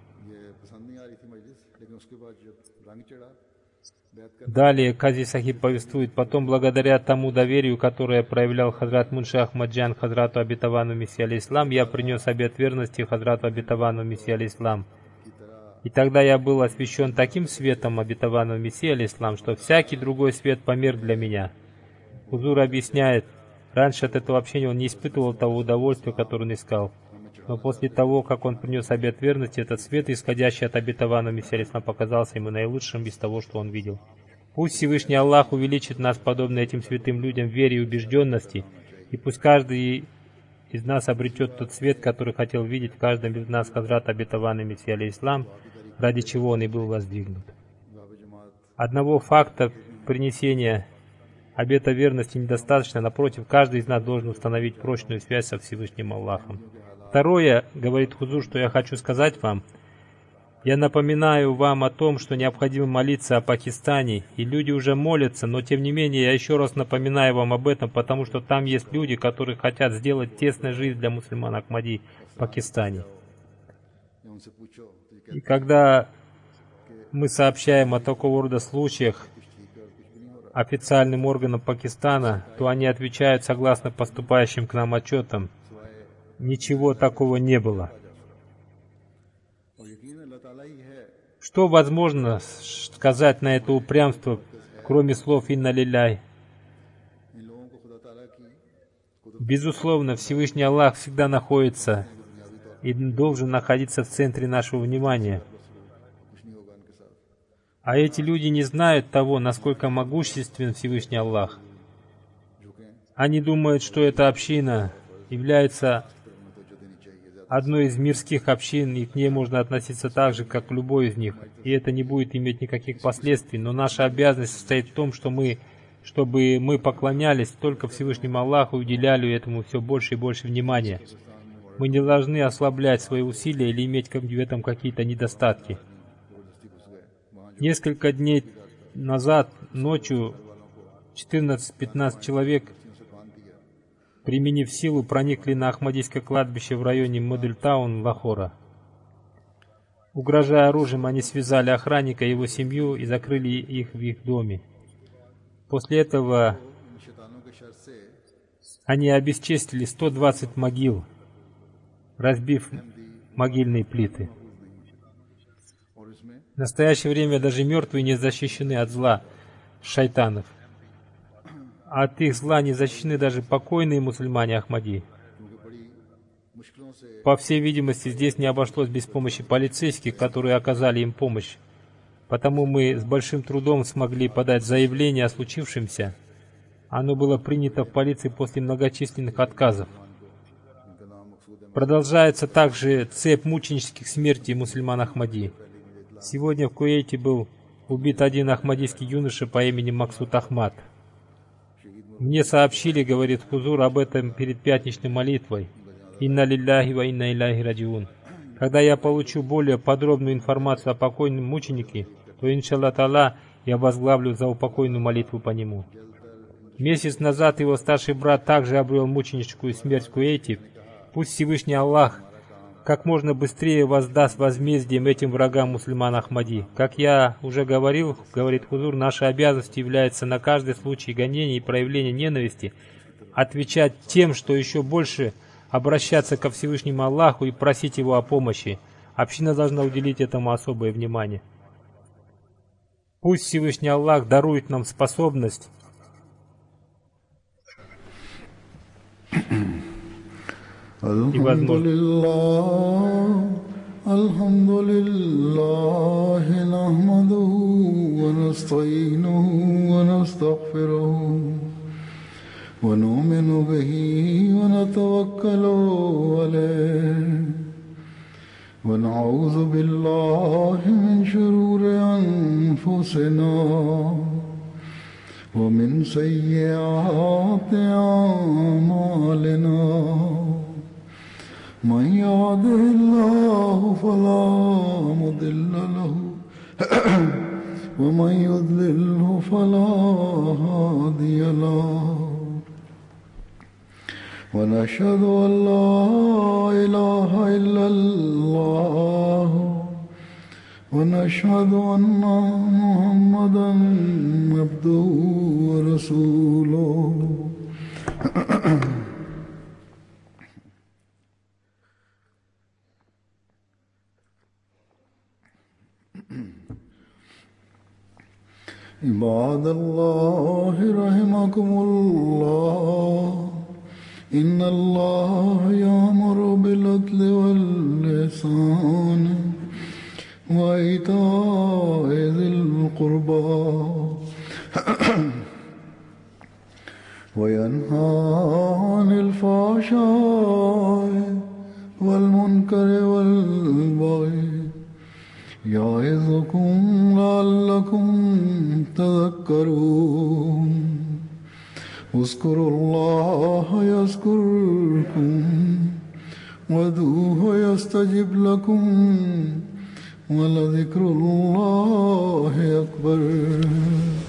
Далее Кази Сахиб повествует: потом, благодаря тому доверию, которое проявлял Хазрат Мунши Ахмаджан Хазрату Обетованному Мессии алейхиссалам, я принес обет верности Хазрату Обетованному Мессии алейхиссалам. И тогда я был освящен таким светом Обетованного Мессии алейхиссалам, что всякий другой свет померк для меня. Хузур объясняет, раньше от этого общения он не испытывал того удовольствия, которое он искал. Но после того, как он принес обет верности, этот свет, исходящий от Обетованного Мессии алейхиссалам, показался ему наилучшим из того, что он видел. Пусть Всевышний Аллах увеличит нас, подобно этим святым людям, в вере и убежденности, и пусть каждый из нас обретет тот свет, который хотел видеть в каждом из нас Хазрат Обетованный Мессия алейхиссалам, ради чего он и был воздвигнут. Одного факта принесения обета верности недостаточно, напротив, каждый из нас должен установить прочную связь со Всевышним Аллахом. Второе, говорит Хузур, что я хочу сказать вам: я напоминаю вам о том, что необходимо молиться о Пакистане, и люди уже молятся, но тем не менее я еще раз напоминаю вам об этом, потому что там есть люди, которые хотят сделать тесную жизнь для мусульман Ахмади в Пакистане. И когда мы сообщаем о такого рода случаях официальным органам Пакистана, то они отвечают согласно поступающим к нам отчетам: ничего такого не было. Что возможно сказать на это упрямство, кроме слов «Инна лилляй»? Безусловно, Всевышний Аллах всегда находится и должен находиться в центре нашего внимания. А эти люди не знают того, насколько могуществен Всевышний Аллах. Они думают, что эта община является одной из мирских общин, и к ней можно относиться так же, как к любой из них, и это не будет иметь никаких последствий. Но наша обязанность состоит в том, чтобы мы поклонялись только Всевышнему Аллаху и уделяли этому все больше и больше внимания. Мы не должны ослаблять свои усилия или иметь в этом какие-то недостатки. Несколько дней назад, ночью, 14-15 человек, применив силу, проникли на Ахмадийское кладбище в районе Модельтаун, Лахора. Угрожая оружием, они связали охранника и его семью и закрыли их в их доме. После этого они обесчестили 120 могил, разбив могильные плиты. В настоящее время даже мертвые не защищены от зла шайтанов. От их зла не защищены даже покойные мусульмане Ахмади. По всей видимости, здесь не обошлось без помощи полицейских, которые оказали им помощь. Потому мы с большим трудом смогли подать заявление о случившемся. Оно было принято в полиции после многочисленных отказов. Продолжается также цепь мученических смертей мусульман Ахмади. Сегодня в Кувейте был убит один ахмадийский юноша по имени Максут Ахмад. Мне сообщили, говорит Хузур, об этом перед пятничной молитвой. Инна лилляхи ва инна иляйхи раджиун. Когда я получу более подробную информацию о покойном мученике, то, иншаллах та'аля, я возглавлю заупокойную молитву по нему. Месяц назад его старший брат также обрел мученическую смерть в Кувейте. Пусть Всевышний Аллах как можно быстрее воздаст возмездием этим врагам мусульман Ахмади. Как я уже говорил, говорит Хузур, наша обязанность является на каждый случай гонения и проявления ненависти отвечать тем, что еще больше обращаться ко Всевышнему Аллаху и просить Его о помощи. Община должна уделить этому особое внимание. Пусть Всевышний Аллах дарует нам способность и возможность. Алхамдулиллахи нахмадуху ва настаинуху ва настагфируху ва ну'мину бихи ва натаваккалу алейхи ва на'удзу биллахи мин шурури анфусина ومن سيئات أعمالنا من يهده الله فلا مضل له ومن يضلله فلا هادي له ونشهد أن لا إله إلا الله ونشهد أن محمدا عبده ورسوله عباد الله رحمكم الله إن الله يأمر بالعدل والإحسان وإيتاء ذي القربى وينهى عن الفحشاء والمنكر والبغي يعظكم لعلكم تذكرون اذكروا الله يذكركم وادعوه يستجب لكم ولذكر الله أكبر